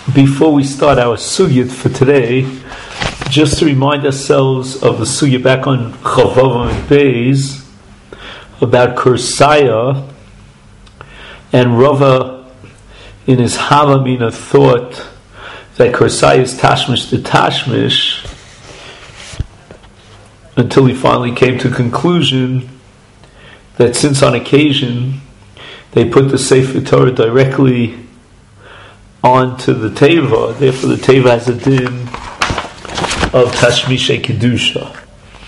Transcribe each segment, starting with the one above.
before we start our sugya for today, just to remind ourselves of the sugya back on Chavav and Beis about Kursaya, and Rava in his Havamina thought that Kursaya is Tashmish to Tashmish, until he finally came to the conclusion that since on occasion they put the Sefer Torah directly onto the Teva, therefore the Teva has a din of Tashmishe Kedusha.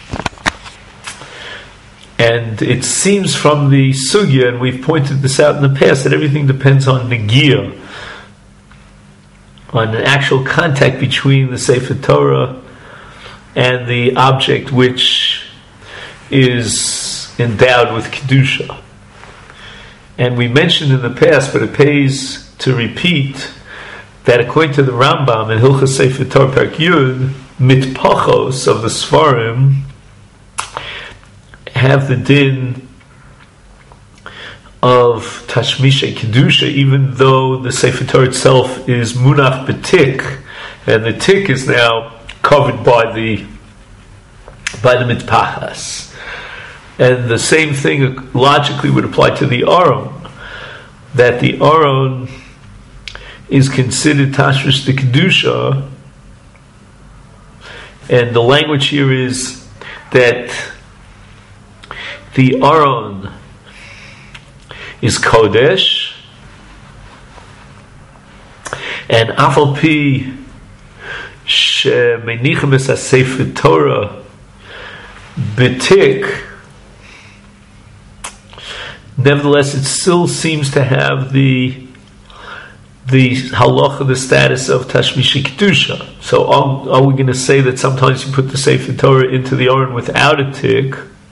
And it seems from the Sugya, and we've pointed this out in the past, that everything depends on Negiah, on an actual contact between the Sefer Torah and the object which is endowed with Kedusha. And we mentioned in the past, but it pays to repeat, that according to the Rambam in Hilchos Sefer Torah Perek Yud, mitpachos of the Sfarim have the din of Tashmishe Kedusha, even though the Sefer Torah itself is munach b'tik, and the tik is now covered by the mitpachas. And the same thing logically would apply to the Aron, that the Aron is considered Tashmish to Kedusha, and the language here is that the Aron is Kodesh, and Afal Pi Shemenichem es HaSefer Torah B'tik, nevertheless it still seems to have the halacha, the status of Tashmish Kedusha. So are we going to say that sometimes you put the Sefer Torah into the Aron without a tik?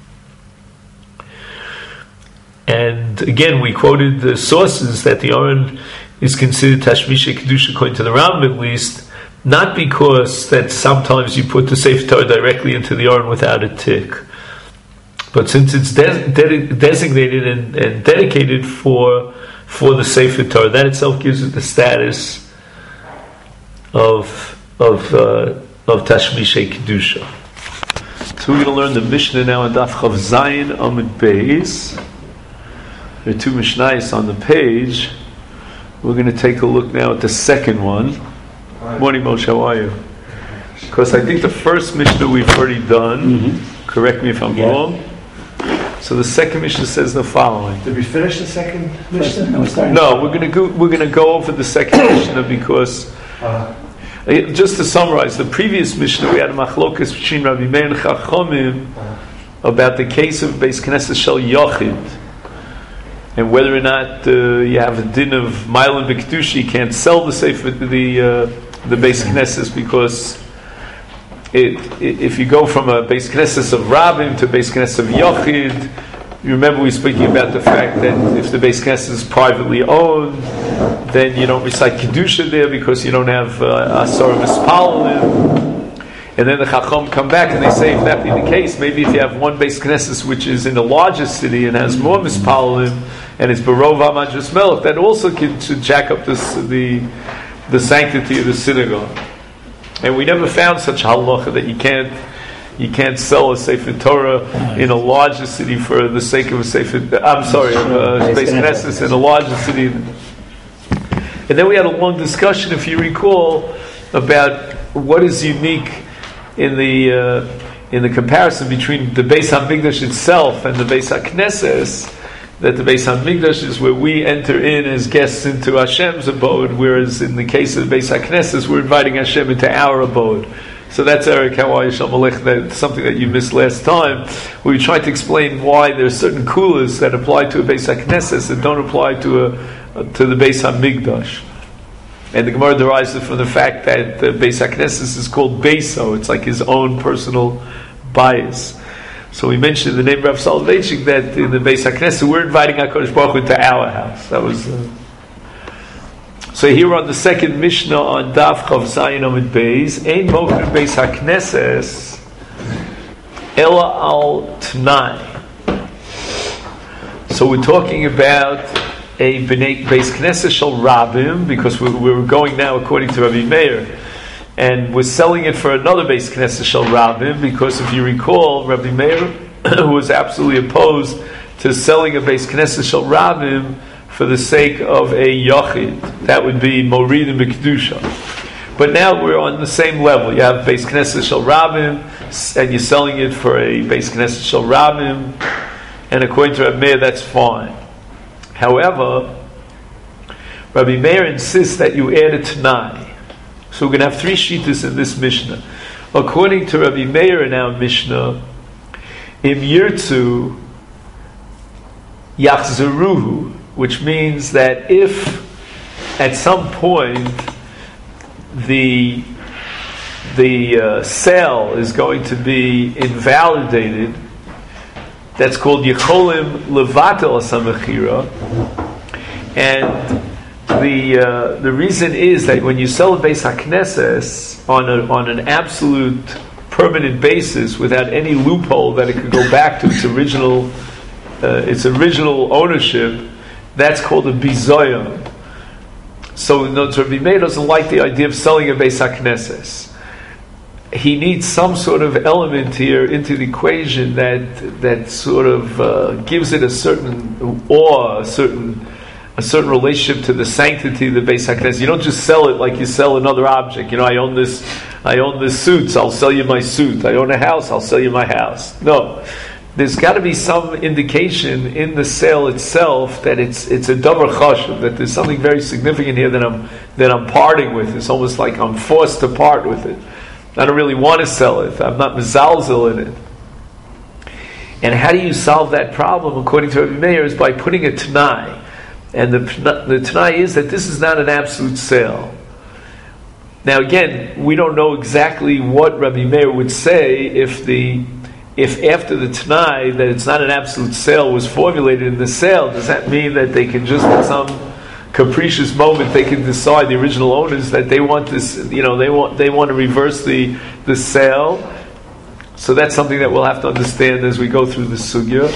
And again, we quoted the sources that the Aron is considered Tashmish Kedusha, according to the Rambam at least, not because that sometimes you put the Sefer Torah directly into the Aron without a tik, but since it's designated and dedicated for the Sefer Torah, that itself gives it the status of Tashmishe Kedusha. So we're going to learn the Mishnah now on Daf Chav Zayin Amud Beis. There are two Mishnayos on the page. We're going to take a look now at the second one. Morning, Moshe, how are you? Because I think the first Mishnah we've already done. Mm-hmm. Correct me if I'm wrong. So the second Mishnah says the following. Did we finish the second Mishnah? No, we're going to go over the second Mishnah because just to summarize, the previous Mishnah we had a machlokas between Rabbi Meir and Chachomim about the case of Beis Knesset Shel Yochid, and whether or not you have a din of Ma'alim B'Kedusha, you can't sell the Sefer, the Beis Knesset, because if you go from a Beis Knesset of Rabbim to Beis Knesset of Yochid, you remember we were speaking about the fact that if the Beis Knesset is privately owned, then you don't recite Kedusha there because you don't have Asar Mispalalim. And then the Chacham come back and they say, if that be the case, maybe if you have one Beis Knesset which is in a larger city and has more Mispalalim, and it's Barov HaMadras Melech, that also should jack up the sanctity of the synagogue. And we never found such halacha that you can't sell a Sefer Torah in a larger city for the sake of a Sefer. Beis Knesset in a larger city. And then we had a long discussion, if you recall, about what is unique in the comparison between the Beis Hamikdash itself and the Beis HaKnesses. That the Beis Hamikdash is where we enter in as guests into Hashem's abode, whereas in the case of the Beis HaKnesses, we're inviting Hashem into our abode. So that's Eric, how are you, Shamalech? That's something that you missed last time. We tried to explain why there are certain kulas that apply to a Beis HaKnesses that don't apply to the Beis Hamikdash. And the Gemara derives it from the fact that the Beis HaKnesses is called Beiso. It's like his own personal bias. So we mentioned the name of Rav Soloveitchik that in the Beis HaKnesset we're inviting HaKadosh Baruch Hu into our house. That was. So here on the second Mishnah on Daf Chav Zayin Amud Beis, Ein Mocher Beis HaKnesses Ela Al Tnai. So we're talking about a Beis Knesset Shel Rabim, because we're going now according to Rabbi Meir, and we're selling it for another Beis Knesset Shel Rabim, because if you recall, Rabbi Meir was absolutely opposed to selling a Beis Knesset Shel Rabim for the sake of a Yochid. That would be Morid and B'Kedusha. But now we're on the same level. You have Beis Knesset Shel Rabim, and you're selling it for a Beis Knesset Shel Rabim, and according to Rabbi Meir, that's fine. However, Rabbi Meir insists that you add a Tanai. So we're going to have three shittas in this Mishnah. According to Rabbi Meir in our Mishnah, Im Yirtzu Yachzeruhu, which means that if at some point the sale is going to be invalidated, that's called Yecholim Levatel Asamachira, and the reason is that when you sell a Beis HaKnesses on an absolute permanent basis without any loophole that it could go back to its original ownership, that's called a bizoyon. So Rabbi Meir doesn't like the idea of selling a Beis HaKnesses. He needs some sort of element here into the equation that sort of gives it a certain awe, a certain relationship to the sanctity of the Beis HaKnesses. You don't just sell it like you sell another object. I own this suit, so I'll sell you my suit. I own a house, I'll sell you my house. No. There's got to be some indication in the sale itself that it's a davar chashuv, that there's something very significant here that I'm parting with. It's almost like I'm forced to part with it. I don't really want to sell it. I'm not mezalzel in it. And how do you solve that problem, according to Rabbi Meir, is by putting a Tanai. And the Tanai is that this is not an absolute sale. Now again, we don't know exactly what Rabbi Meir would say if after the Tanai that it's not an absolute sale was formulated in the sale. Does that mean that they can just at some capricious moment they can decide, the original owners, that they want this, they want to reverse the sale? So that's something that we'll have to understand as we go through the sugya.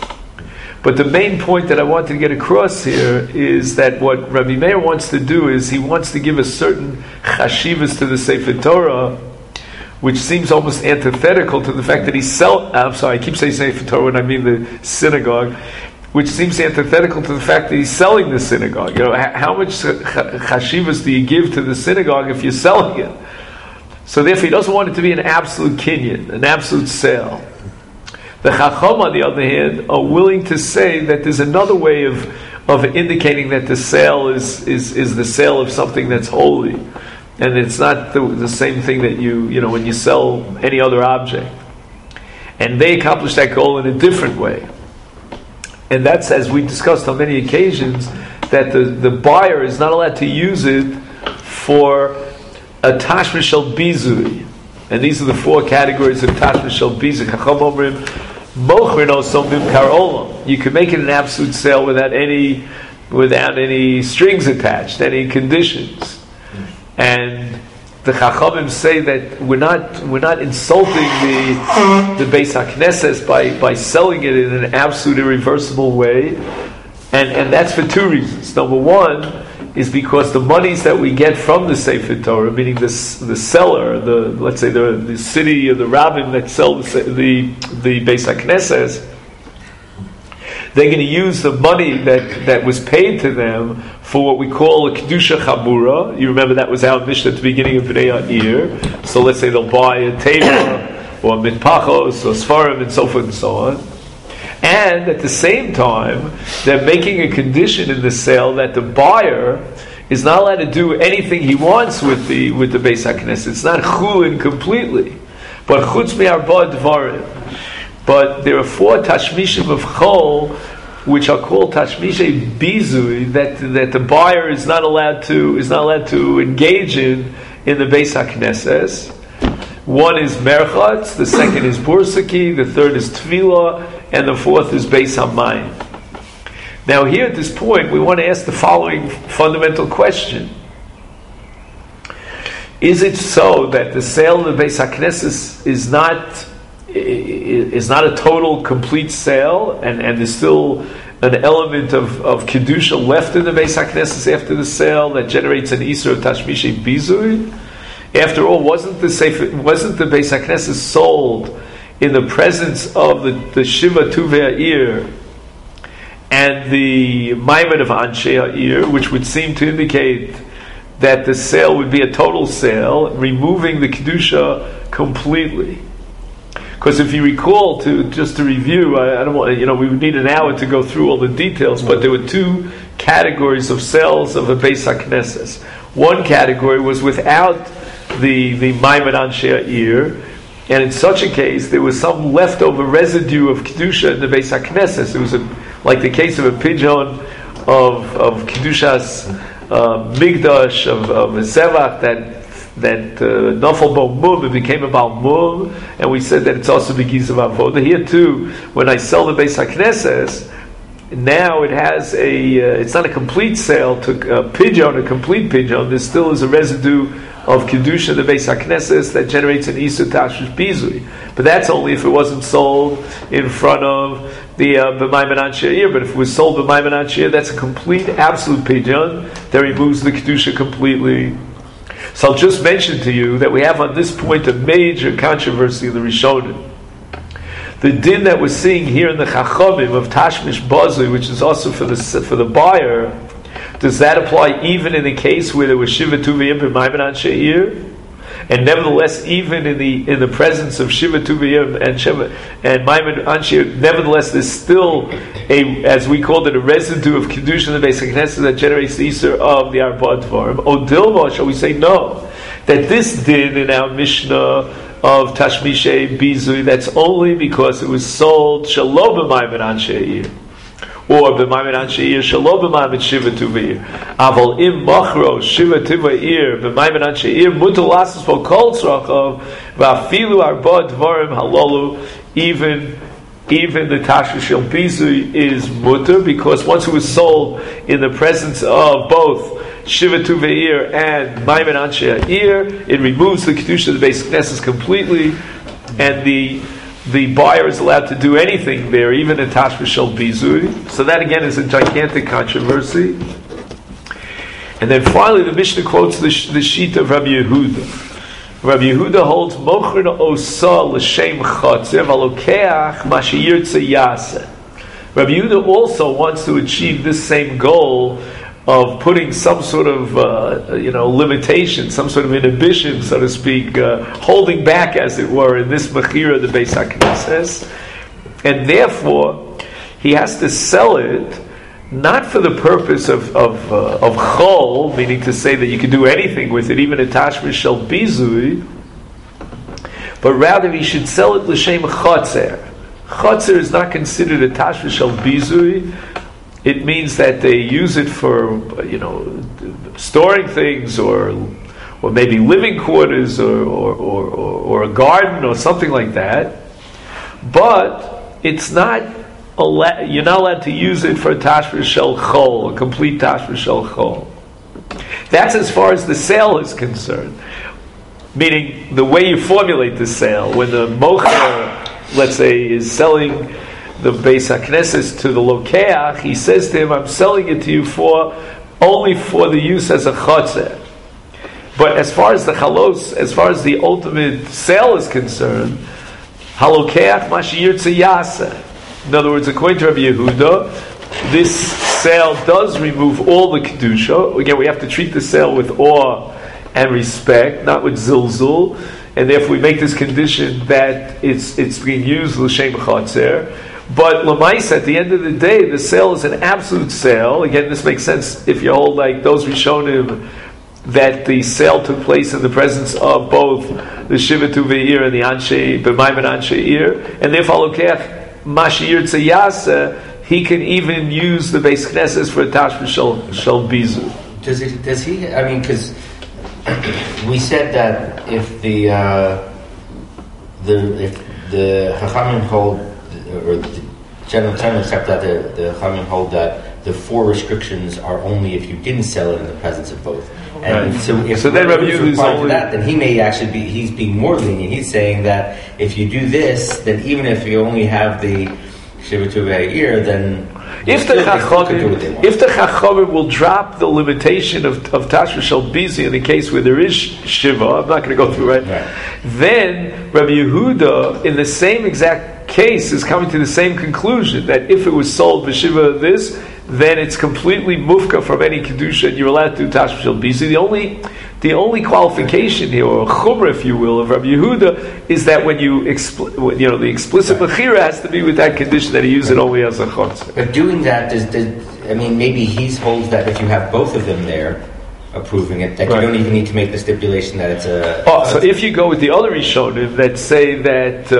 But the main point that I wanted to get across here is that what Rabbi Meir wants to do is he wants to give a certain chashivas to the Sefer Torah, which seems almost antithetical to the fact that I keep saying Sefer Torah when I mean the synagogue, which seems antithetical to the fact that he's selling the synagogue. How much chashivas do you give to the synagogue if you're selling it? So therefore he doesn't want it to be an absolute kinyan, an absolute sale. The Chacham, on the other hand, are willing to say that there's another way of indicating that the sale is the sale of something that's holy. And it's not the same thing that when you sell any other object. And they accomplish that goal in a different way. And that's, as we discussed on many occasions, that the buyer is not allowed to use it for a tashmish shel bizui. And these are the four categories of tashmish shel bizui. Chacham omrim, mochrin osom bimkar olam. You can make it an absolute sale without any strings attached, any conditions. And the Chachamim say that we're not insulting the Beis HaKnesses by selling it in an absolute irreversible way, and that's for two reasons. Number one is because the monies that we get from the Sefer Torah, meaning the seller, let's say the city or the rabbin that sell the Beis HaKnesses, they're going to use the money that was paid to them for what we call a Kedusha Chabura. You remember that was our Mishnah at the beginning of Bnei Ya'ir. So let's say they'll buy a Teva or Mitpachos or Sfarim and so forth and so on. And at the same time, they're making a condition in the sale that the buyer is not allowed to do anything he wants with the Beis HaKnesses. It's not chulin completely, but chutz mi'arba dvarim. But there are four tashmishim of chol, which are called tashmishay bizui, that the buyer is not allowed to engage in the Beis HaKnesses. One is merchatz, the second is bursaki, the third is tefillah, and the fourth is Beis HaMayim. Now here at this point, we want to ask the following fundamental question. Is it so that the sale of the Beis HaKnesses is not a total, complete sale, and there's still an element of kedusha left in the Beis HaKnesses after the sale that generates an Isur of Tashmishe Bizui. After all, wasn't the Beis HaKnesses sold in the presence of the Shiva Tuvei Ha'ir and the Maimon of Anshe Ha'ir, which would seem to indicate that the sale would be a total sale, removing the kedusha completely. Because if you recall, just to review, I don't want, we would need an hour to go through all the details, but there were two categories of sales of a Beis HaKnesses. One category was without the Maimon Anshe Ha'ir, and in such a case, there was some leftover residue of kedusha in the Beis HaKnesses. It was like the case of a pigeon of kedushas migdash of a zevach that nafal bo mum, it became a bal mum, and we said that it's also begiz of avoda. Here too, when I sell the Beis HaKnesses, now it has it's not a complete sale to a pigeon, a complete pigeon. There still is a residue of kedusha in the Beis HaKnesses that generates an Isur Tashmish Bizui. But that's only if it wasn't sold in front of the B'maimon Anshe Ha'ir. But if it was sold B'maimon Anshe Ha'ir, that's a complete, absolute pigeon that removes the kedusha completely. So I'll just mention to you that we have on this point a major controversy in the Rishonim. The din that we're seeing here in the Chachamim of Tashmish Bazui, which is also for the buyer, does that apply even in the case where there was Shiva Tuvei Ha'ir B'maimon Anshe Ha'ir? And nevertheless, even in the presence of Shiva Tuvei Ha'ir and Maimon Anshe Ha'ir, nevertheless, there's still as we called it, a residue of kedusha in the Beis HaKnesses that generates the Isur of the Arba Dvarim. O Dilma, shall we say no? That this din in our Mishnah of Tashmishe Bizui, that's only because it was sold Shalom B'maimon Anshe Ha'ir, or b'maimon Anshe Ha'ir shelo b'maimon Shiva Tuvei Ha'ir. Aval im machro Shiva Tuvei Ha'ir b'maimon Anshe Ha'ir mutar lasos bo kol tzrachav v'afilu arba dvarim halolu. Even the Tashmish Shel Bizui is mutar, because once it was sold in the presence of both Shiva Tuvei Ha'ir and Maimon Anshe Ha'ir, it removes the kedusha of the Beis HaKnesses completely, and the buyer is allowed to do anything there, even a Tashmish Shel Bizui. So that again is a gigantic controversy. And then finally, the Mishnah quotes the sheet of Rabbi Yehuda. Rabbi Yehuda holds Mocher Osa l'shem Chatzer v'alokeach ma sheyirtze yaseh. Rabbi Yehuda also wants to achieve this same goal of putting some sort of limitation, some sort of inhibition, so to speak, holding back, as it were, in this mechira, the Beis HaKnesses, and therefore he has to sell it not for the purpose of chol, meaning to say that you can do anything with it, even a Tashmish Shel Bizui, but rather he should sell it l'shem Chatzer. Chatzer is not considered a Tashmish Shel Bizui. It means that they use it for, storing things, or maybe living quarters, or a garden, or something like that. But it's not you're not allowed to use it for a Tashmish Shel Chol, a complete Tashmish Shel Chol. That's as far as the sale is concerned. Meaning, the way you formulate the sale, when the mocher, let's say, is selling the Beis HaKnesses to the Lokeach, he says to him, I'm selling it to you only for the use as a Chatzer. But as far as the Chalos, as far as the ultimate sale is concerned, Halokeach ma sheyirtze yaseh. In other words, according to Rabbi Yehuda, this sale does remove all the kedusha. Again, we have to treat the sale with awe and respect, not with zilzul, and therefore we make this condition that it's being used l'shem chatzer. But l'maisa, at the end of the day, the sale is an absolute sale. Again, this makes sense if you hold like those Rishonim, that the sale took place in the presence of both the Shiva Tuvei Ha'ir and the B'maimon Anshe Ha'ir, and therefore Lokeach Mashir Tzayasa, he can even use the Beis Knesses for a Tashmish Shel Bizui. Does he? I mean, because we said that if the Chachamim hold, or the general accept that the Chachamim hold that the four restrictions are only if you didn't sell it in the presence of both. And right. so then Rabbi Yehuda is only that, then he may actually he's being more lenient. He's saying that if you do this, then even if you only have the Shiva Tuvei Ha'ir, then If the Chachamim will drop the limitation of Tashmish Shel Bizi in the case where there is Shiva, I'm not going to go through, right? Then Rabbi Yehuda, in the same exact case, is coming to the same conclusion, that if it was sold b'Shiva this, then it's completely mufka from any kedusha, and you're allowed to do Tashmish Shel Bizi. The only qualification here, or chumrah, if you will, of Rabbi Yehuda, is that when the explicit mechira has to be with that condition that he used it only as a chotzer. But doing that, maybe he holds that if you have both of them there approving it, that you don't even need to make the stipulation that it's a... so if you go with the other Rishonim that say that...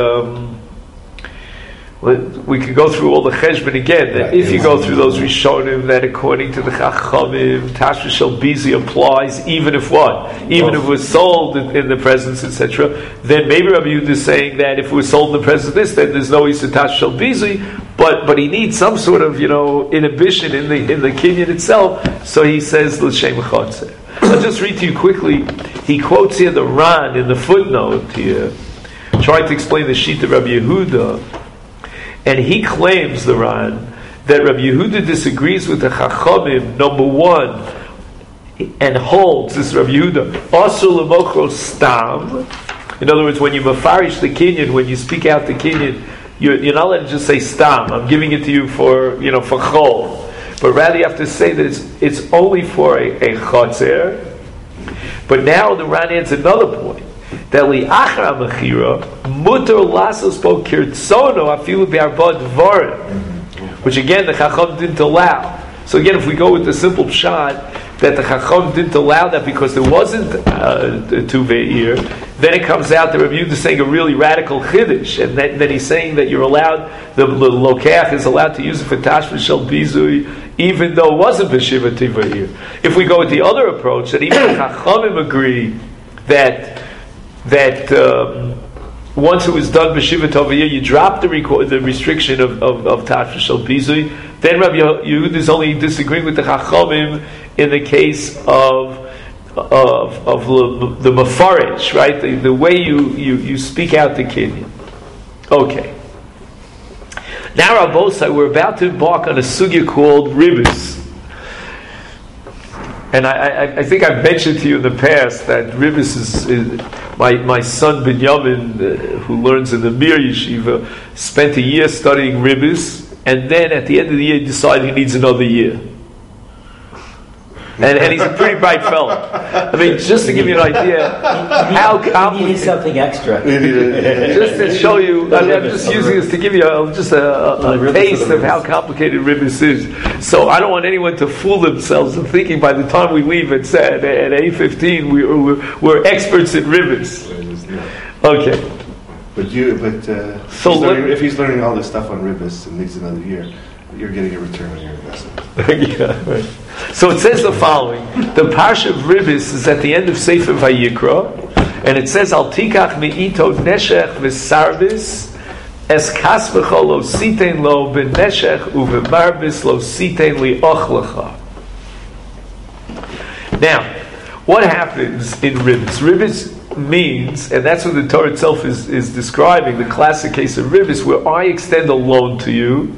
we could go through all the cheshbon again. That if you go through those Rishonim, that according to the Chachamim, Tashmish Shel Bizi applies even if what? Even if it was sold in the presence, etc. Then maybe Rabbi Yehuda is saying that if it was sold in the presence of this, then there's no use of Tashmish Shel Bizi. But he needs some sort of inhibition in the kinyan itself. So he says l'shem chotzer. I'll just read to you quickly. He quotes here the Ran in the footnote here, trying to explain the sheet of Rabbi Yehuda. And he claims, the Ran, that Rabbi Yehuda disagrees with the Chachamim, number one, and holds, this is Rabbi Yehuda, Asur l'mochro stam. In other words, when you mafarish the kinyan, when you speak out the kinyan, you're not allowed to just say stam, I'm giving it to you for chol. But rather you have to say that it's only for a chotzer. But now the Ran adds another point, that li'achar mechira mutar lasos bo kirtzono afilu be'arba dvarim, which again the Chacham didn't allow. So again, if we go with the simple pshat that the Chacham didn't allow that because there wasn't tu ve'ir, then it comes out that Rabbi Yehuda is saying a really radical chiddush, and then he's saying that you're allowed, the lokach is allowed to use it for Tashmish Shel Bizui, even though it wasn't b'shiva tiva'ir. If we go with the other approach, that even the Chachamim agree that once it was done b'shiva toviyah, you drop the restriction of Tashmish Shel Bizui. Then Rabbi Yehuda is only disagreeing with the Chachamim in the case of the mafarish, right? The way you speak out the kinyan. Okay. Now, Rabbosai, we're about to embark on a sugya called ribis. And I think I've mentioned to you in the past that ribis is my son Binyamin, who learns in the Mir Yeshiva, spent a year studying ribis, and then at the end of the year he decided he needs another year. And he's a pretty bright fellow. I mean, just to give you an idea how complicated... You need something extra. Just to show you, I'm just using this to give you a taste of how complicated ribis is. So I don't want anyone to fool themselves in thinking by the time we leave at 8:15 we're experts in ribis. Okay. But if he's learning all this stuff on ribis and needs another year, you're getting a return on your investment. Yeah, right. So it says the following: the parsha of ribis is at the end of Sefer Vayikra, and it says, "Al tikach me'ito neshech v'sarbis es kasvecha lo sitein lo b'neshech u'v'marbis lo sitein li ochlecha." Now, what happens in ribis? Ribis means, and that's what the Torah itself is describing, the classic case of ribis, where I extend a loan to you,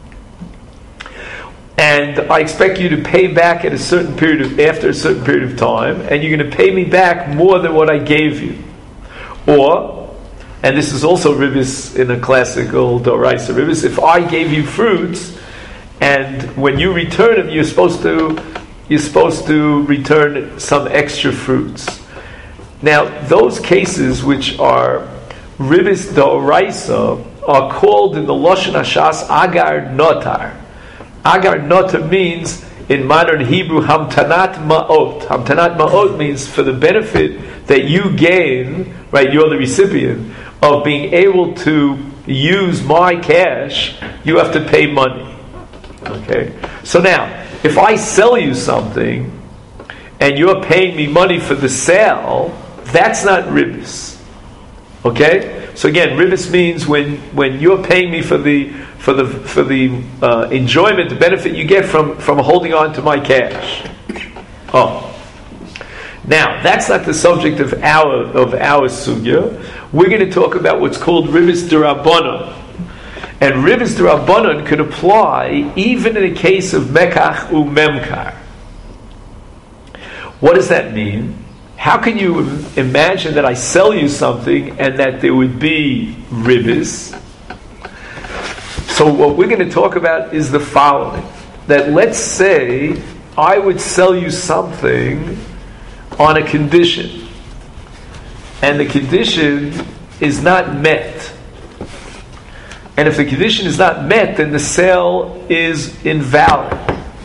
and I expect you to pay back after a certain period of time, and you're going to pay me back more than what I gave you. Or, and this is also ribis in a classical Doraisa ribis, if I gave you fruits, and when you return them, you're supposed to return some extra fruits. Now, those cases which are ribis Doraisa are called in the Lashon Hashas agar notar. Agar nota means, in modern Hebrew, hamtanat ma'ot. Hamtanat ma'ot means for the benefit that you gain, right, you're the recipient, of being able to use my cash, you have to pay money. Okay? So now, if I sell you something, and you're paying me money for the sale, that's not ribis. Okay? So again, ribis means when you're paying me for the enjoyment, the benefit you get from holding on to my cash. Oh, now that's not the subject of our sugya. We're going to talk about what's called ribis d'Rabbanan, And Ribis D'Rabbanan could apply even in a case of Mekach u'Memkar. What does that mean? How can you imagine that I sell you something and that there would be Ribis? So what we're going to talk about is the following. That let's say I would sell you something on a condition, and the condition is not met. And if the condition is not met, then the sale is invalid.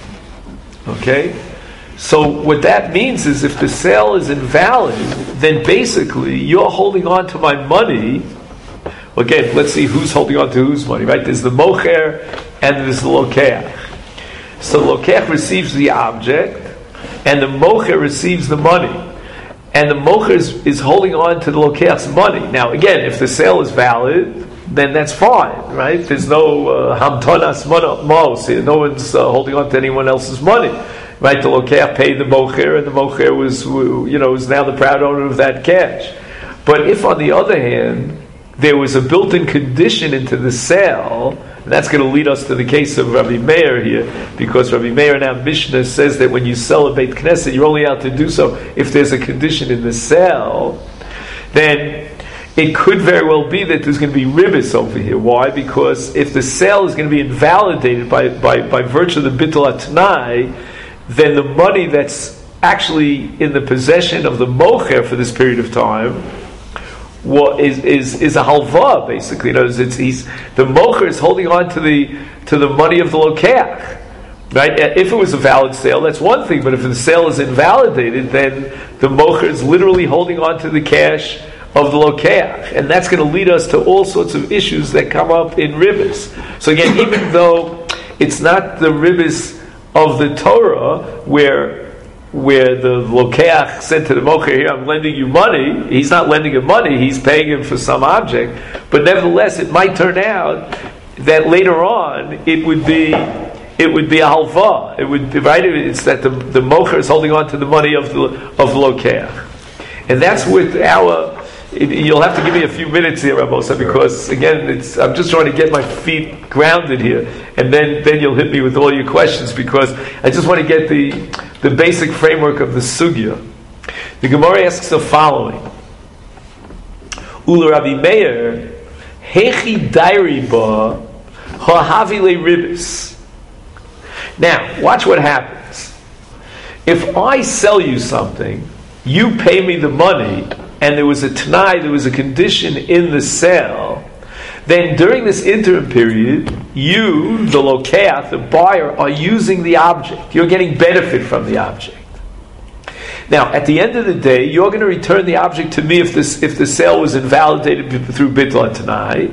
Okay? So what that means is if the sale is invalid, then basically you're holding on to my money. Again, let's see who's holding on to whose money, right? There's the mocher and there's the lokeach. So the lokeach receives the object and the mocher receives the money. And the mocher is holding on to the lokeach's money. Now again, if the sale is valid, then that's fine, right? There's no hamtonas mos. No one's holding on to anyone else's money, right? The lokeach paid the mocher, and the mocher was now the proud owner of that cash. But if, on the other hand, there was a built-in condition into the sale, and that's going to lead us to the case of Rabbi Meir here, because Rabbi Meir in our Mishnah says that when you sell a Beit Knesset, you're only allowed to do so if there's a condition in the sale. Then it could very well be that there's going to be ribis over here. Why? Because if the sale is going to be invalidated by virtue of the bittul atnai, then the money that's actually in the possession of the mocher for this period of time is a halva, basically. The mocher is holding on to the money of the lokeach. Right? If it was a valid sale, that's one thing. But if the sale is invalidated, then the mocher is literally holding on to the cash of the lokeach, and that's going to lead us to all sorts of issues that come up in ribis. So again, even though it's not the ribis of the Torah where the lokeach said to the mocher, "Here, I'm lending you money," he's not lending him money; he's paying him for some object. But nevertheless, it might turn out that later on it would be a halva. It would be right. It's that the mocher is holding on to the money of the lokeach, and that's with our. You'll have to give me a few minutes here, Rabosa, because again, I'm just trying to get my feet grounded here, and then you'll hit me with all your questions, because I just want to get the basic framework of the sugya. The Gemara asks the following: Ula Rabbi Meir, hechi dairi ba ha'havi le ribis. Now, watch what happens. If I sell you something, you pay me the money, and there was a t'nai, there was a condition in the sale, then during this interim period, you, the lokeach, the buyer, are using the object. You're getting benefit from the object. Now, at the end of the day, you're going to return the object to me if the sale was invalidated through bittul t'nai,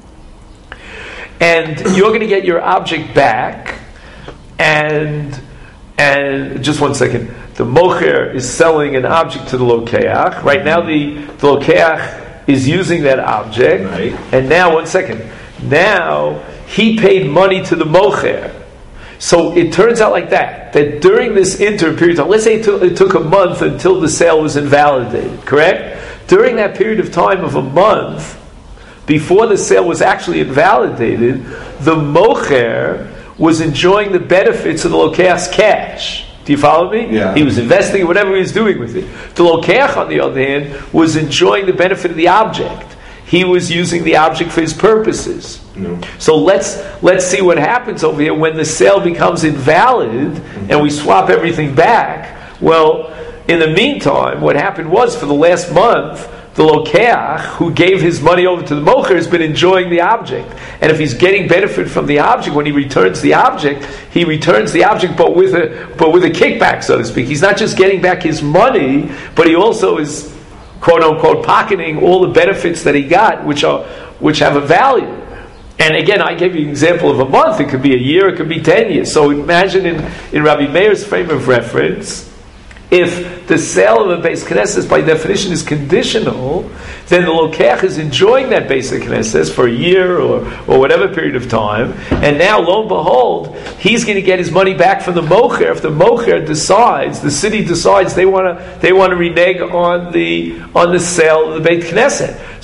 and you're going to get your object back. And just one second. The mocher is selling an object to the lokeach. Right now the lokeach is using that object. Right. And now, one second. Now, he paid money to the mocher. So it turns out like that during this interim period of time, let's say it took a month until the sale was invalidated, correct? During that period of time of a month, before the sale was actually invalidated, the mocher was enjoying the benefits of the lokeach's cash. Do you follow me? Yeah. He was investing in whatever he was doing with it. The lokeach, on the other hand, was enjoying the benefit of the object. He was using the object for his purposes. No. So let's see what happens over here when the sale becomes invalid and we swap everything back. Well, in the meantime, what happened was, for the last month, the lokeach, who gave his money over to the mocher, has been enjoying the object. And if he's getting benefit from the object, when he returns the object, he returns the object but with a kickback, so to speak. He's not just getting back his money, but he also is, quote unquote, pocketing all the benefits that he got, which have a value. And again, I gave you an example of a month. It could be a year, it could be 10 years. So imagine in Rabbi Meir's frame of reference, if the sale of a Beis Knesset by definition is conditional, then the lokeach is enjoying that Beis Knesset for a year or whatever period of time, and now, lo and behold, he's going to get his money back from the mocher. If the mocher decides, the city decides they want to renege on the sale of the Beit Knesset.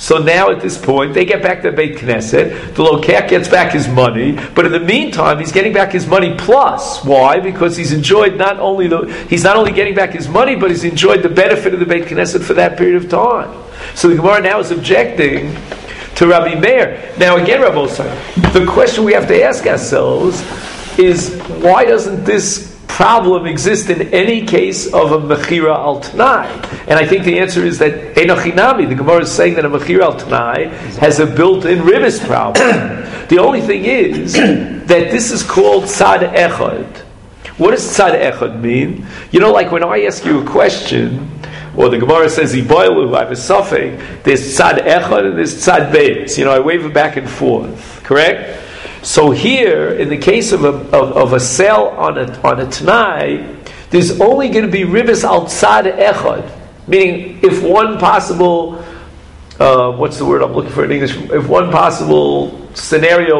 So now at this point, they get back to Beit Knesset. The Lokech gets back his money, but in the meantime, he's getting back his money plus. Why? Because he's enjoyed he's not only getting back his money, but he's enjoyed the benefit of the Beit Knesset for that period of time. So the Gemara now is objecting to Rabbi Meir. Now again, Rabbi Osai, the question we have to ask ourselves is, why doesn't this problem exist in any case of a Mechira al Tanai? And I think the answer is that Enochinami, the Gemara is saying that a Mechira al Tanai has a built-in Ribis problem. The only thing is that this is called Tzad Echad. What does Tzad Echad mean? You know, like when I ask you a question, or the Gemara says, Iboilu, I'm a Safek, there's Tzad Echad and there's Tzad Beis. You know, I wave it back and forth. Correct? So here, in the case of a sale on a Tanai, there's only going to be Ribis al Tzad Echad. Meaning, if one possible, what's the word I'm looking for in English? If one possible scenario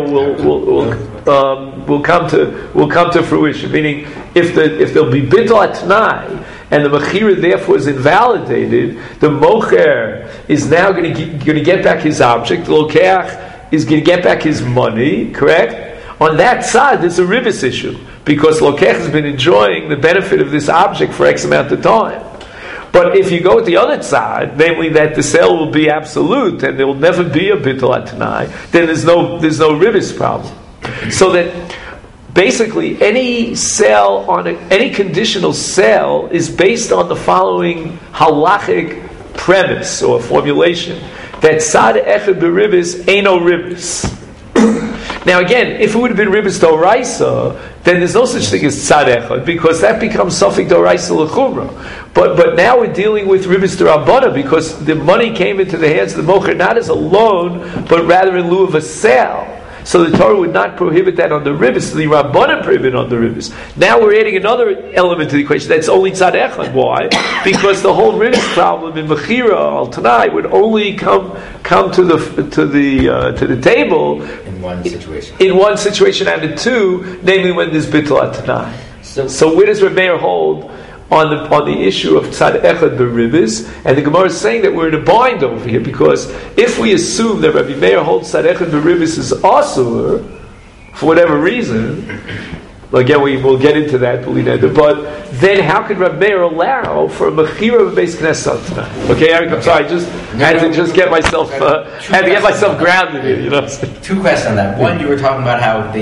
will come to fruition. Meaning, if there'll be Bittul at Tanai, and the Mechira therefore is invalidated, the Mocher is now going to get back his object, the Lokeach is going to get back his money, correct? On that side, there's a Ribis issue, because Lokech has been enjoying the benefit of this object for X amount of time. But if you go with the other side, namely that the sale will be absolute and there will never be a Bittul at Tanai, then there's no Ribis problem. So that basically any sale any conditional sale is based on the following halachic premise or formulation: that Tzad Echad b'Ribis ain't no Ribis. Now again, if it would have been Ribis D'Oraisa, then there's no such thing as Tzad Echad, because that becomes Safek D'Oraisa L'Chumra. But now we're dealing with Ribis D'Rabbana, because the money came into the hands of the Mocher not as a loan, but rather in lieu of a sale. So the Torah would not prohibit that on the Ribis, the Rabbanan prohibit on the Ribis. Now we're adding another element to the equation, that's only Tzad Echad. Why? Because the whole Ribis problem in Mechira al Tanai would only come to the table in one situation. In one situation out of two, namely when there's Bittul at Tanai. So where does Reb Meir hold on the issue of Tzad Echad b'Ribis? And the Gemara is saying that we're in a bind over here, because if we assume that Rabbi Meir holds Tzad Echad b'Ribis is asur, for whatever reason, again we will get into that, but then how could Rabbi Meir allow for a Mechira of a Beis Knesset tonight? Okay, Eric, I'm sorry, I had to get myself grounded here. You know. Two questions on that. One, you were talking about how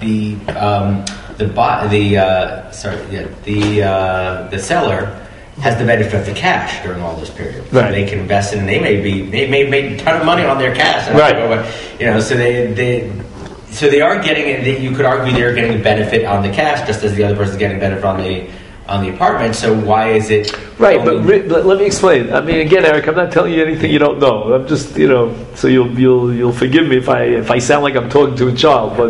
the seller has the benefit of the cash during all this period. So right. They can invest in, they may make a ton of money on their cash. Right. You know, so they are getting it. You could argue they're getting a benefit on the cash, just as the other person is getting a benefit on the apartment. So why is it right? But let me explain. I mean, again, Eric, I'm not telling you anything you don't know. I'm just, so you'll forgive me if I sound like I'm talking to a child, but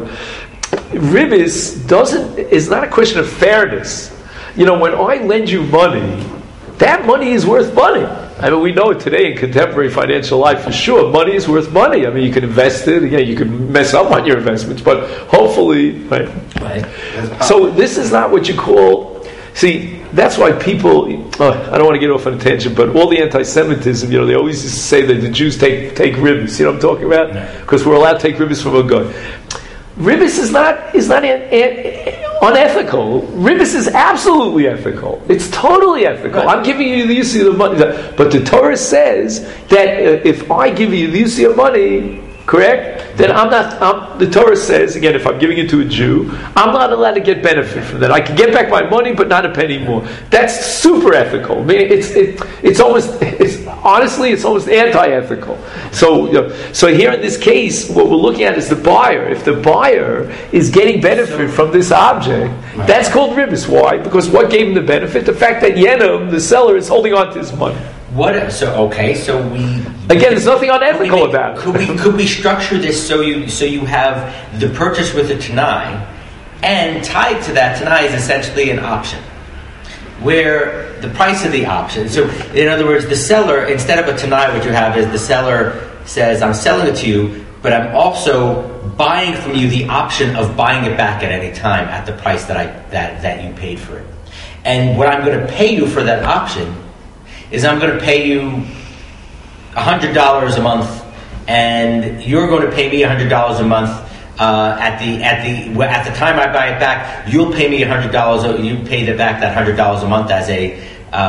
Ribis is not a question of fairness. When I lend you money, that money is worth money. I mean, we know it today in contemporary financial life for sure. Money is worth money. I mean, you can invest it. Again, you can mess up on your investments, but hopefully, right? So this is not what you call. See, that's why people. I don't want to get off on a tangent, but all the anti-Semitism, they always used to say that the Jews take ribis. You know what I'm talking about? Because we're allowed to take ribis from a guy. Ribis is not unethical. Ribis is absolutely ethical. It's totally ethical. Right. I'm giving you the use of the money, but the Torah says that if I give you the use of money, correct? Then the Torah says, again, if I'm giving it to a Jew, I'm not allowed to get benefit from that. I can get back my money, but not a penny more. That's super ethical. I mean, it's almost anti-ethical. So here in this case, what we're looking at is the buyer. If the buyer is getting benefit from this object, that's called ribis. Why? Because what gave him the benefit? The fact that Yenim, the seller, is holding on to his money. So there's nothing unethical about it. Could we structure this so you have the purchase with a Tanai, and tied to that Tanai is essentially an option, where the price of the option. So in other words, the seller, instead of a Tanai, what you have is the seller says, I'm selling it to you, but I'm also buying from you the option of buying it back at any time at the price that you paid for it. And what I'm going to pay you for that option is I'm going to pay you $100 a month, and you're going to pay me $100 a month. At the time I buy it back, you'll pay me $100. You pay back that $100 a month as a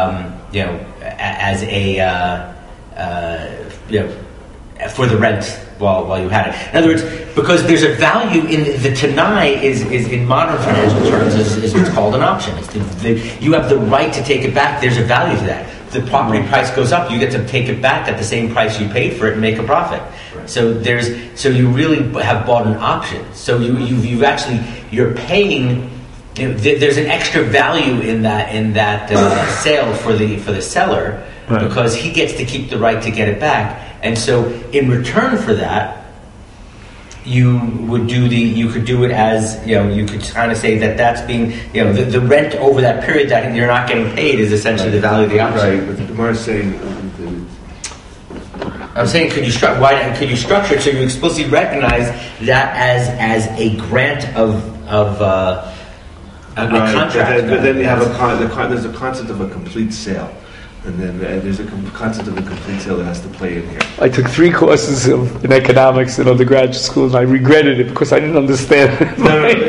for the rent while you had it. In other words, because there's a value in the Tanai is in modern financial terms is what's called an option. It's you have the right to take it back. There's a value to that. The property price goes up, you get to take it back at the same price you paid for it and make a profit. Right. So you really have bought an option. So you're paying. There's an extra value in that sale for the seller, right, because he gets to keep the right to get it back. And so in return for that, you could do it as, you could kind of say that's being, the rent over that period that you're not getting paid is essentially the value of the option. Right, but the Gemara is saying... I'm saying, could you structure it so you explicitly recognize that as a grant of a contract? But then you have there's a concept of a complete sale. And then there's a concept of a complete sale that has to play in here. I took 3 courses in economics in undergraduate school, and I regretted it because I didn't understand it.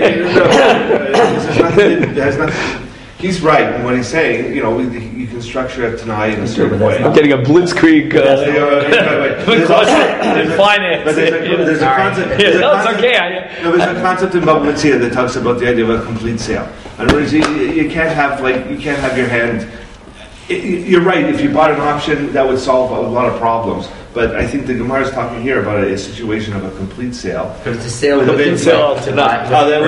No. He's right in what he's saying. You can structure it tonight in a certain way. I'm getting a blitzkrieg course in finance. But there's a concept. There's a concept in Bava Metzia that talks about the idea of a complete sale. In other words, you can't have your hand. You're right. If you bought an option, that would solve a lot of problems. But I think the Gemara is talking here about a situation of a complete sale. Because it's a sale tonight.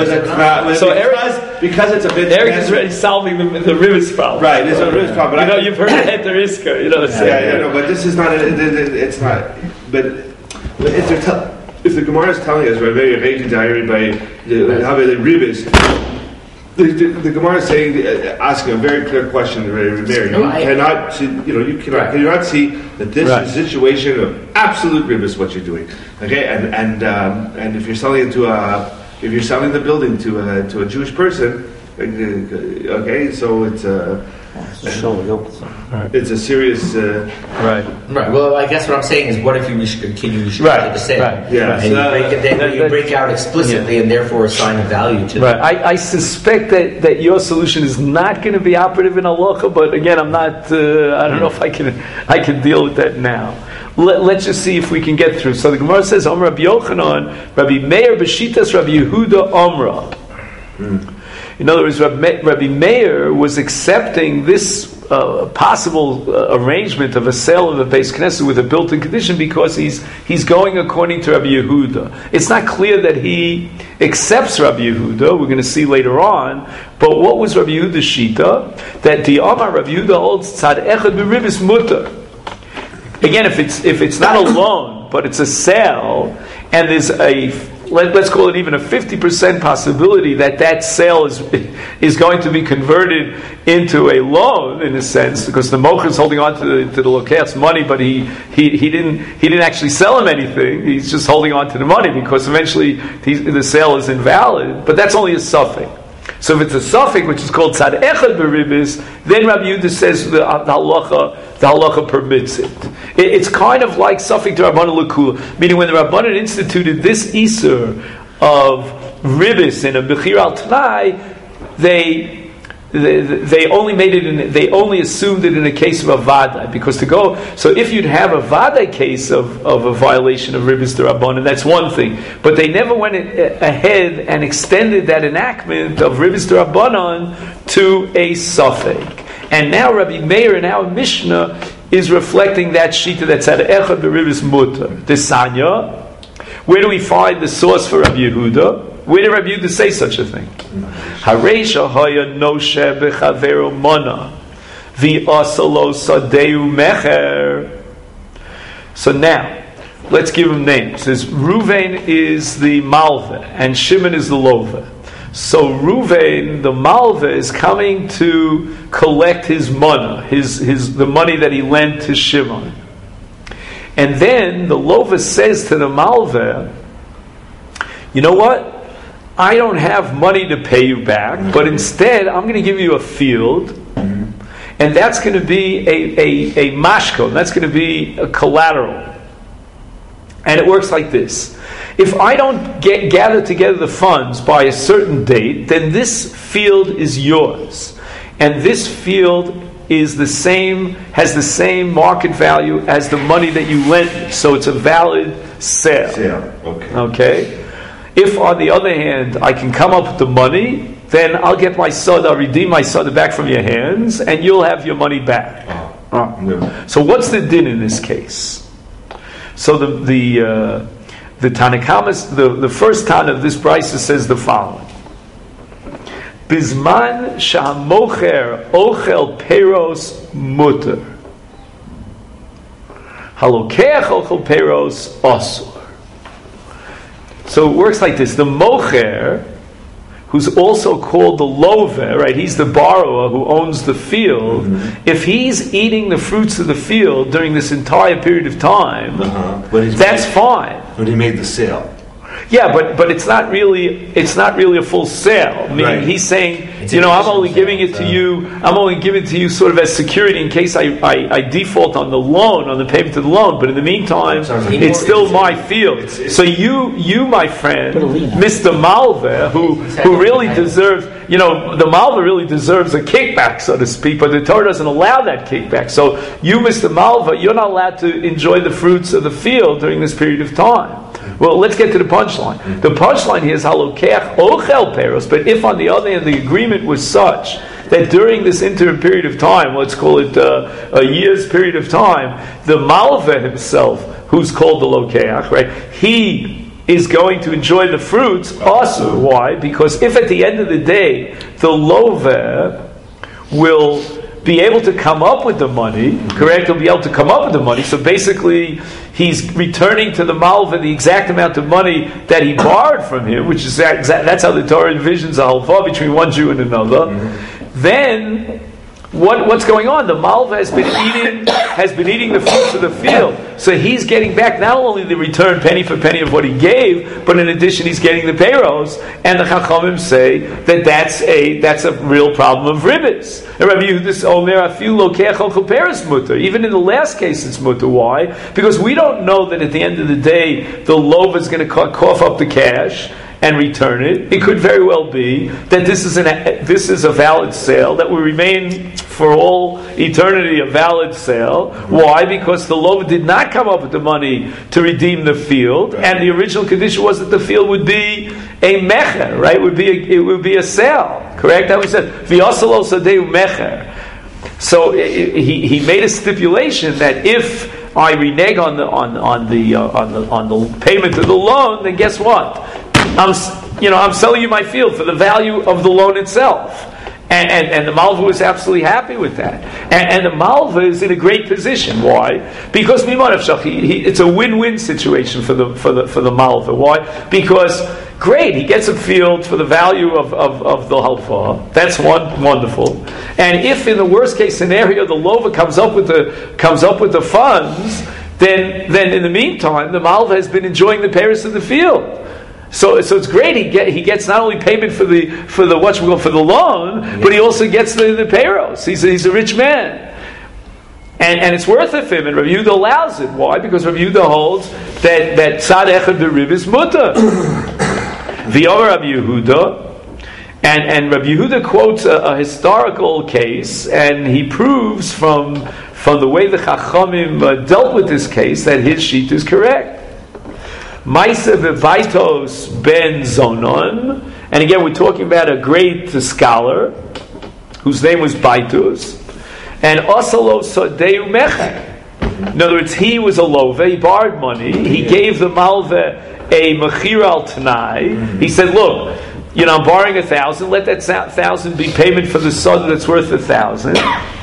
Because it's a bit. Eric is already solving the Rivas problem. Right, it's a Rivas problem. But you've heard of Heter Iska. But this is not. It's not. But if the Gemara is telling us, by the Rivas. The Gemara is saying, asking a very clear question. You cannot see that this is a situation of absolute ribis what you're doing. Okay, and if you're selling it the building to a Jewish person, okay, so it's it's a serious right. Well, I guess what I'm saying is, what if you restrict the sale? Right. Yeah. And you break out explicitly, and therefore assign a value to that. Right. I suspect that your solution is not going to be operative in halacha, but again, I'm not. I don't know if I can deal with that now. Let's just see if we can get through. So the Gemara says, Amar Rabbi Yochanan, Rabbi Meir b'shitas Rabbi Yehuda Amra. In other words, Rabbi Meir was accepting this possible arrangement of a sale of a Beis Knesset with a built-in condition because he's going according to Rabbi Yehuda. It's not clear that he accepts Rabbi Yehuda. We're going to see later on. But what was Rabbi Yehuda's shita? That the Amar Rabbi Yehuda holds tzad echad b'ribis mutter. Again, if it's not a loan, but it's a sale, and there's let's call it even a 50% possibility that sale is going to be converted into a loan in a sense, because the mocher is holding on to the loker's money, but he didn't actually sell him anything. He's just holding on to the money because eventually the sale is invalid. But that's only a suffix. So if it's a suffix, which is called tzad echad beribis, then Rabbi Yehuda says the halacha permits it. It's kind of like suffix to Rabbanan L'Kula, meaning when the Rabbanan instituted this isur of ribis in a bechir al tanai, they only assumed it in a case of a vadai, because so if you'd have a vadai case of a violation of ribis d'Rabbanan, that's one thing, but they never went ahead and extended that enactment of ribis d'Rabbanan to a suffix. And now Rabbi Meir in our Mishnah is reflecting that shita that's at echad b'ribis mutter. Desanya, where do we find the source for Rabbi Yehuda? Where did Rabbi Yehuda say such a thing? Hareisha haya noshe b'chaveru mana v'asalo sadeu mecher. So now, let's give him names. Says Ruvain is the malva and Shimon is the lova. So Ruvain, the malva, is coming to collect his mana, the money that he lent to Shimon. And then the lova says to the malva, you know what? I don't have money to pay you back, but instead I'm going to give you a field, and and that's going to be a mashko, and that's going to be a collateral. And it works like this. If I don't gather together the funds by a certain date, then this field is yours. And this field is has the same market value as the money that you lent me. So it's a valid sale. Okay? If, on the other hand, I can come up with the money, then I'll get my soda, I'll redeem my soda back from your hands, and you'll have your money back. No. So what's the din in this case? So the Tanakamas, the first Tana of this brisa says the following: Bizman sha'amocher ochel peros muter, halokeach ochel peros asur. So it works like this: the mocher, who's also called the lover, right? He's the borrower who owns the field. Mm-hmm. If he's eating the fruits of the field during this entire period of time, that's fine. But he made the sale. Yeah, but it's not really a full sale. I mean, he's saying, I'm only giving it to you. I'm only giving it to you sort of as security in case I default on the loan, on the payment of the loan. But in the meantime, it's still my field. So you, my friend, Mr. Malva, who really deserves, the Malva really deserves a kickback, so to speak. But the Torah doesn't allow that kickback. So you, Mr. Malva, you're not allowed to enjoy the fruits of the field during this period of time. Well, let's get to the punchline. The punchline here is halokeach ochel peros. But if, on the other hand, the agreement was such that during this interim period of time, let's call it a year's period of time, the malva himself, who's called the lokeach, right? He is going to enjoy the fruits. Also, why? Because if at the end of the day the lover will be able to come up with the money, correct? He'll be able to come up with the money. So basically, he's returning to the malva the exact amount of money that he borrowed from him, which is that's how the Torah envisions a halva between one Jew and another. Mm-hmm. Then, what's going on? The malva has been eating the fruits of the field. So he's getting back not only the return penny for penny of what he gave, but in addition he's getting the payros. And the Chachamim say that that's a real problem of ribbis. Even in the last case it's mutter. Why? Because we don't know that at the end of the day the lover is going to cough up the cash and return it. It could very well be that this is a valid sale that will remain for all eternity a valid sale. Why? Because the lover did not come up with the money to redeem the field, and the original condition was that the field would be a mecher, right? It would be a sale. Correct? How we said v'yasalo sadeu mecher. So he made a stipulation that if I renege on the payment of the loan, then guess what? I'm selling you my field for the value of the loan itself. And the Malva was absolutely happy with that. And the Malva is in a great position. Why? Because it's a win-win situation for the Malva. Why? Because great, he gets a field for the value of the halva. That's wonderful. And if in the worst case scenario the Lova comes up with the funds, then in the meantime the Malva has been enjoying the payros of the field. So it's great. He gets not only payment for the loan, but he also gets the payros. He's a rich man, and it's worth it for him. And Rav Yehuda allows it. Why? Because Rav Yehuda holds that tzad echad b'riv is mutter. V'yomer Rav Yehuda, and Rav Yehuda quotes a historical case, and he proves from the way the Chachamim dealt with this case that his sheet is correct. Maisa v'vaitos ben Zonon, and again we're talking about a great scholar whose name was Baitus, and Osalo Sodeu Mecher. In other words, he was a lova, he borrowed money, he gave the malva a mechira al tanai. He said, look, I'm borrowing 1,000, let that 1,000 be payment for the soda that's worth 1,000.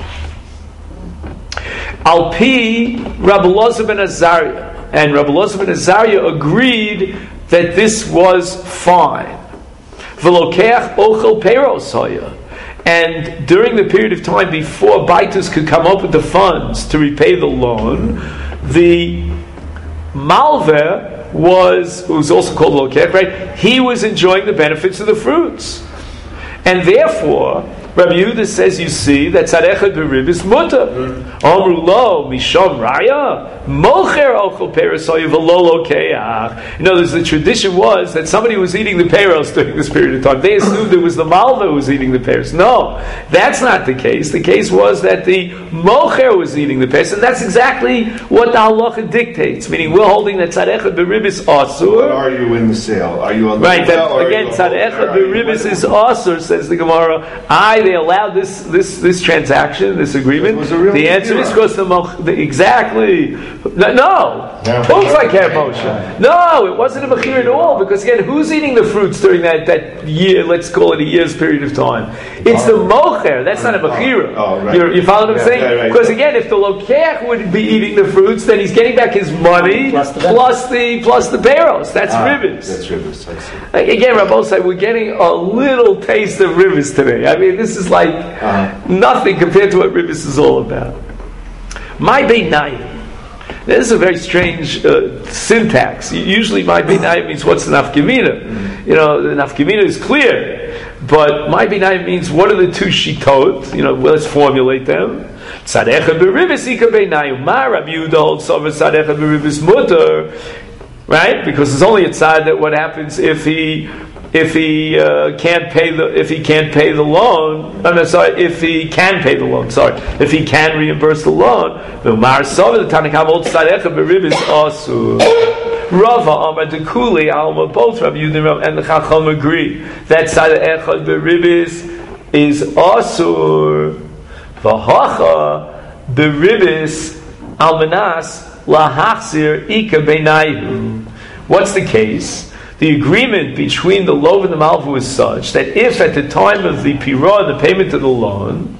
Al pi Rabbi Elazar ben Azariah. And Rabbi Elazar ben Azariah agreed that this was fine. V'lokeach ochel peiros haya. And during the period of time before Baitus could come up with the funds to repay the loan, the malva who's also called lokeach, right? He was enjoying the benefits of the fruits. And therefore, Rabbi Yehuda says, you see, that tzad echad beribis mutter. Amru lo, mishom raya, mocher ochel peiros v'lo lokeach. In other words, the tradition was that somebody was eating the peiros during this period of time. They assumed it was the malva who was eating the peiros. No, that's not the case. The case was that the mocher was eating the peiros, and that's exactly what the halacha dictates. Meaning, we're holding that tzad echad beribis asur. But are you in the sale? Are you on the right? That, again, tzad echad beribis is asur, says the Gemara. They allowed this transaction, this agreement. The answer is because exactly. No. Looks like Moshe. No, it wasn't a mechira at all. Because again, who's eating the fruits during that year? Let's call it a year's period of time. It's the mocher. That's not a mechira. Right. You follow what I'm saying? Right. Because again, if the lokeach would be eating the fruits, then he's getting back his money plus the peiros. That's ribis. That's ribis. I see. Again, Rabbi said we're getting a little taste of ribis today. I mean, this is like nothing compared to what ribis is all about. My beinayim. This is a very strange syntax. Usually, my beinayim means what's the nafkamina. You know, the nafkamina is clear, but my beinayim means what are the two shitot? You know, let's formulate them. Tzad echad beribis ika beinayim. Ma Rabbi Yehuda holds sover tzad echad beribis mutter, right? Because it's only a tzad that what happens if he can't pay the loan. I'm sorry, if he can pay the loan. Sorry, if he can reimburse the loan. The Mar Sova, the Tanakh holds tzad echad beribis asur. Rava Amar Dekuli Alma, both Rabbi Yehuda and the Chacham agree that tzad echad beribis is asur. V'hacha beribis almanas lahachzir ika beinayhu. What's the case? The agreement between the lov and the malva is such that if at the time of the pirah, the payment of the loan,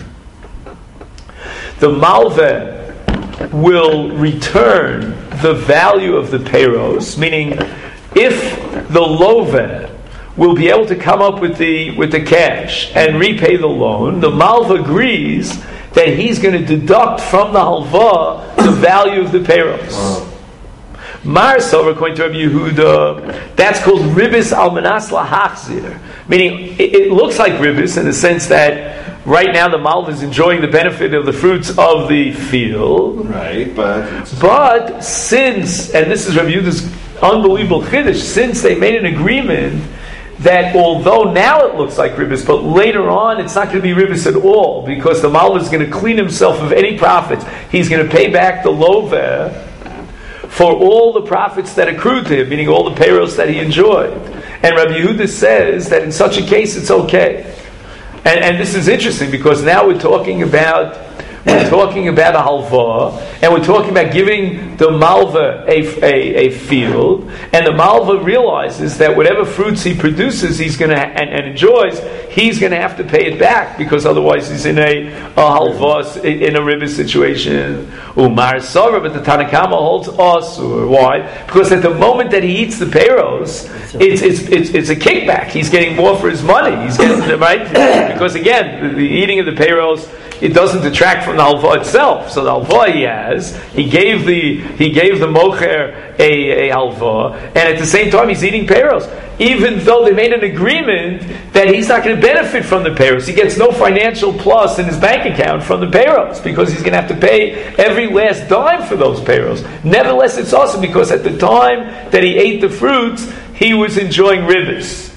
the malva will return the value of the peiros, meaning if the love will be able to come up with the cash and repay the loan, the malva agrees that he's going to deduct from the halva the value of the peiros. Mar Sover, according to Rabbi Yehuda, that's called ribis almanas lahachzir. Meaning, it looks like ribis in the sense that right now the malva is enjoying the benefit of the fruits of the field. Right, but since, and this is Rabbi Yehuda's unbelievable chiddush, since they made an agreement that although now it looks like ribis, but later on it's not going to be ribis at all, because the malva is going to clean himself of any profits. He's going to pay back the loveh for all the profits that accrued to him, meaning all the peiros that he enjoyed. And Rabbi Yehuda says that in such a case it's okay. And this is interesting because now we're talking about a halva, and we're talking about giving the malva a field, and the malva realizes that whatever fruits he produces, he's going to and enjoys, he's going to have to pay it back because otherwise he's in a halva, in a ribis situation. Umar Sarah, but the Tanakhama holds asur. Why? Because at the moment that he eats the peiros, it's a kickback. He's getting more for his money. He's getting right because again, the eating of the peiros, it doesn't detract from the halva itself. So the halva he gave the mocher a halva, and at the same time he's eating peiros. Even though they made an agreement that he's not going to benefit from the peiros, he gets no financial plus in his bank account from the peiros because he's going to have to pay every last dime for those peiros. Nevertheless, it's awesome because at the time that he ate the fruits, he was enjoying ribis.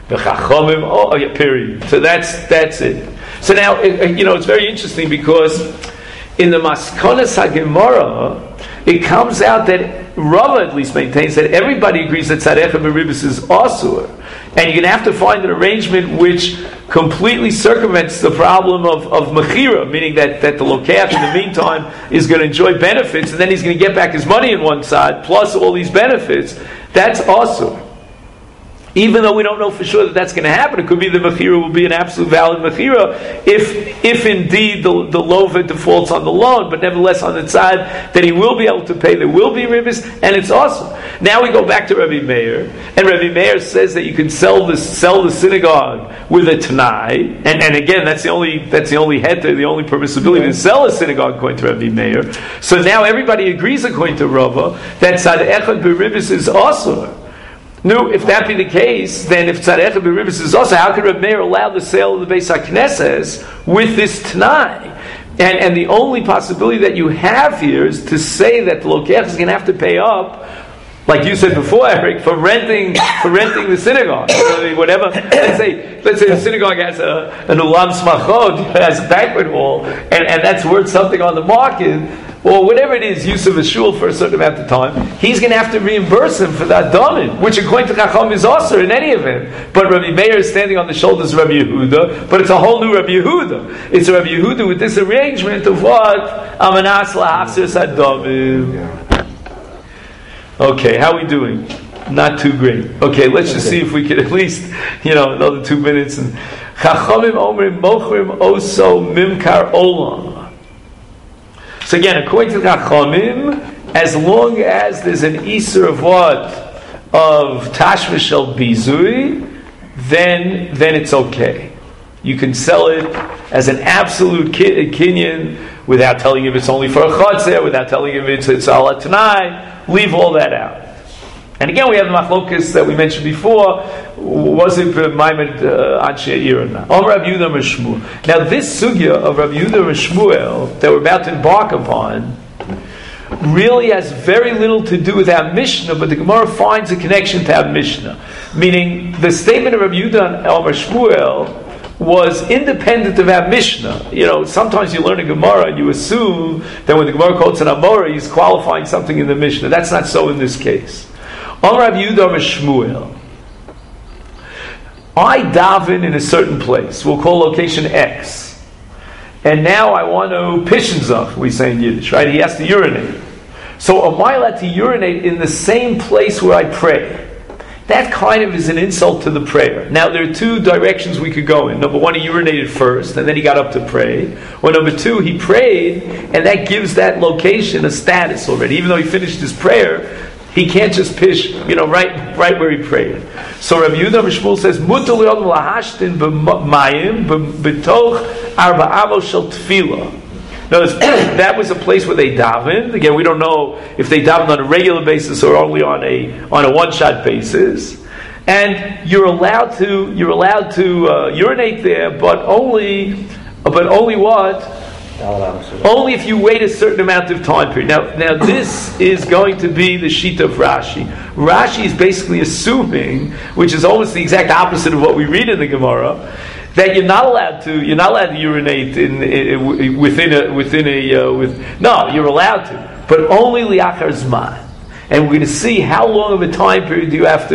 Period. So that's it. So now, it's very interesting because in the Maskonas HaGemara, it comes out that Rava at least maintains that everybody agrees that tzad echad beribis is asur, and you're going to have to find an arrangement which completely circumvents the problem of mechira, meaning that the lokeach in the meantime is going to enjoy benefits, and then he's going to get back his money in one side plus all these benefits. That's asur. Even though we don't know for sure that that's going to happen, it could be the mechira will be an absolute valid mechira if indeed the lova defaults on the loan, but nevertheless on the side that he will be able to pay, there will be ribis, and it's awesome. Now we go back to Rabbi Meir, and Rabbi Meir says that you can sell the synagogue with a tanai, and again that's the only heter, the only permissibility to sell a synagogue according to Rabbi Meir. So now everybody agrees according to Rava that tzad echad beribis is asur. No, if that be the case, then if Tzad Echad B'Ribus is also, how could Reb Meir allow the sale of the Beis HaKnesses with this Tanai? And the only possibility that you have here is to say that the Lokech is going to have to pay up, like you said before, Eric, for renting the synagogue. I mean, whatever. Let's say the synagogue has an ulam smachot, has a banquet hall, and that's worth something on the market, or whatever it is, use of a shul for a certain amount of time. He's going to have to reimburse him for that damin, which according to Chacham is also in any event. But Rabbi Meir is standing on the shoulders of Rabbi Yehuda, but it's a whole new Rabbi Yehuda. It's a Rabbi Yehuda with this arrangement of what amanas lahachzir sadamim. Okay, how are we doing? Not too great. Okay, let's just see if we can at least, another 2 minutes. And Chachamim omrim mochrim oso mimkar olam. So again, according to Chachamim, as long as there's an Isur of what? Of Tashmish Shel Bizui, then it's okay. You can sell it as an absolute kinyan without telling him it's only for a chatzeh, without telling him it's ala tanai. Leave all that out. And again, we have the machlokas that we mentioned before. Was it Maimed Anshe Irana? Om Rav Yehuda Meshmuel. Now, this sugya of Rav Yehuda Meshmuel that we're about to embark upon really has very little to do with our Mishnah, but the Gemara finds a connection to our Mishnah. Meaning, the statement of Rav Yehuda and Meshmuel was independent of our Mishnah. Sometimes you learn a Gemara and you assume that when the Gemara quotes an Amora, he's qualifying something in the Mishnah. That's not so in this case. On Rav Yehuda Meshmuel, I daven in a certain place. We'll call location X. And now I want to pishinzach, we say in Yiddish, right? He has to urinate. So am I allowed to urinate in the same place where I pray? That kind of is an insult to the prayer. Now, there are two directions we could go in. Number one, he urinated first, and then he got up to pray. Or number two, he prayed, and that gives that location a status already. Even though he finished his prayer, he can't just pish, right where he prayed. So Rabbi Yehuda Meshmuel says, "Mutar li'odom lahashtin b'mayim b'toch arba'amo shel tefillah." Notice, that was a place where they davened. Again, we don't know if they davened on a regular basis or only on a one-shot basis. And you're allowed to urinate there, but only what? Only if you wait a certain amount of time period. Now this is going to be the sheet of Rashi. Rashi is basically assuming, which is almost the exact opposite of what we read in the Gemara, that you're not allowed to urinate no, you're allowed to, but only liachar zman. And we're going to see how long of a time period do you have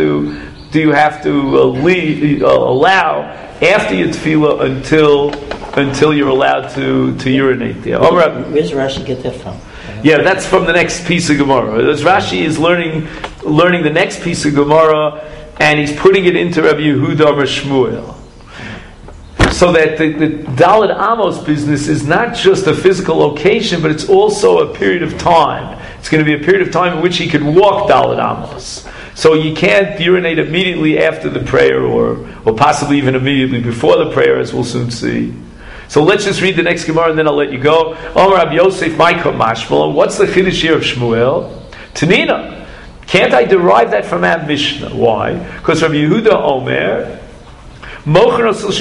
to allow after your tefillah until you're allowed to urinate there. Where's Rashi get that from? Yeah, that's from the next piece of Gemara. As Rashi is learning the next piece of Gemara, and he's putting it into Rabbi Yehuda Meshmuel. So that the Dalet Amos business is not just a physical location, but it's also a period of time. It's going to be a period of time in which he could walk Dalet Amos. So you can't urinate immediately after the prayer, or possibly even immediately before the prayer, as we'll soon see. So let's just read the next Gemara and then I'll let you go. Omer Rabbi Yosef Ma'ikam Mashmal. What's the Chiddush here of Shmuel? Tanina. Can't I derive that from our Mishnah? Why? Because Rabbi Yehuda Omer, now,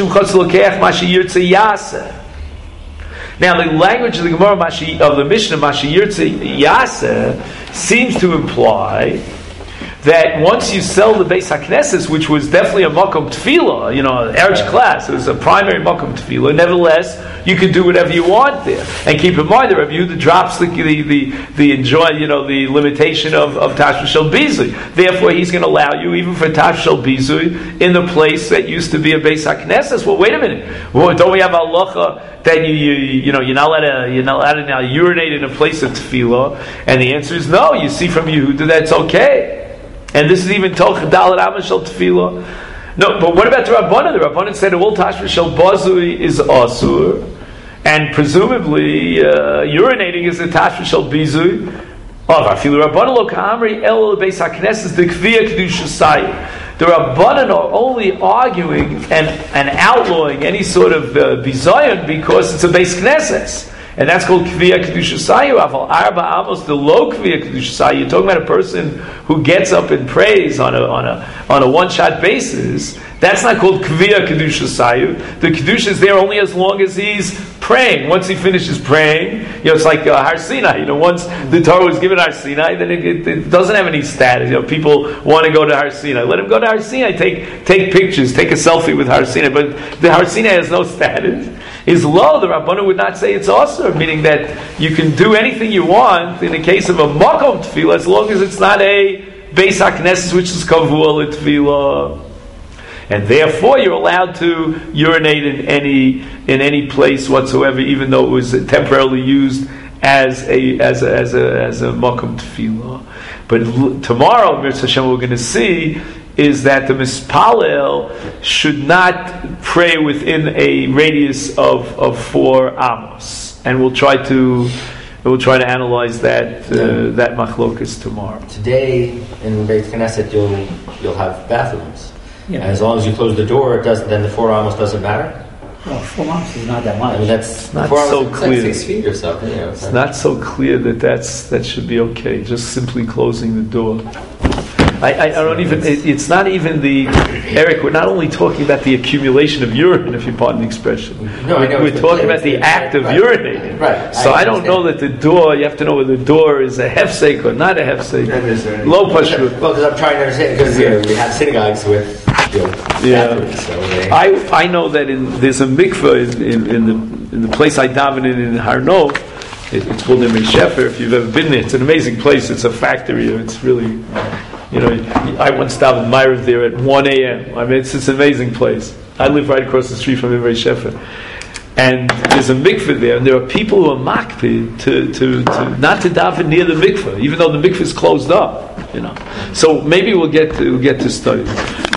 the language of the Gemara of the Mishnah, Mashi Yirtze Yaseh, seems to imply that once you sell the Beis HaKnesses, which was definitely a Makom Tefillah, Eretz class, it was a primary Makom Tefillah, nevertheless, you can do whatever you want there. And keep in mind that Rabbi Yehuda drops the limitation of Tashmish Shel Bizui. Therefore, he's going to allow you, even for Tashmish Shel Bizui, in the place that used to be a Beis HaKnesses. Well, wait a minute. Well, don't we have halacha that you're not allowed to now urinate in a place of Tefillah? And the answer is no. You see from Yehuda that's okay. And this is even Toch Dalet Amos Shel Tefillah. No, but what about the Rabbanan? The Rabbanan said all Tashmish Shel Bazui is Asur, and presumably urinating is a Tashmish Shel Bizui. The Rabbanan are only arguing and outlawing any sort of bizayon because it's a Beis Knesses. And that's called Kviya Kedushasayu. Aval Arba Amos, the low Kviya Kedushasayu. You're talking about a person who gets up and prays on a one-shot basis. That's not called Kviya Kedushasayu. The Kedusha is there only as long as he's praying. Once he finishes praying, it's like Har Sinai. Once the Torah was given Har Sinai, then it doesn't have any status. People want to go to Har Sinai. Let him go to Har Sinai. Take pictures. Take a selfie with Har Sinai. But the Har Sinai has no status. Is low. The Rabbanu would not say it's also, meaning that you can do anything you want in the case of a makom tefillah as long as it's not a Beis HaKnesses, which is kavua l'tefillah. And therefore, you're allowed to urinate in any place whatsoever, even though it was temporarily used as a makom tefillah. But tomorrow, Mirz Hashem, we're going to see is that the mispalel should not pray within a radius of 4 amos, and we'll try to analyze that machlokas tomorrow. Today in Beit Knesset, you'll have bathrooms. Yeah. And as long as you close the door, then the 4 amos doesn't matter. Well, 4 months is not that much. I mean, that's not 4 amos, so clear. Like 6 feet or something. It's not so clear that should be okay. Just simply closing the door. I don't even. It's not even the Eric. We're not only talking about the accumulation of urine, if you pardon the expression. No, I know. We're talking about the act of urinating. Right. So I don't know that the door. You have to know whether the door is a hefsek or not a hefsek. Low pashut. Well, because I'm trying to understand because we have synagogues with bathrooms. So I know that there's a mikveh in the place I daven in Har Nof. It's called Nimrei Shefer. If you've ever been there, it's an amazing place. It's a factory. It's really. I once davened Ma'ariv there at 1 a.m. I mean, it's an amazing place. I live right across the street from Nimrei Shefer. And there's a mikveh there, and there are people who are makpid to not to daven near the mikveh, even though the mikveh is closed up. So maybe we'll get to study.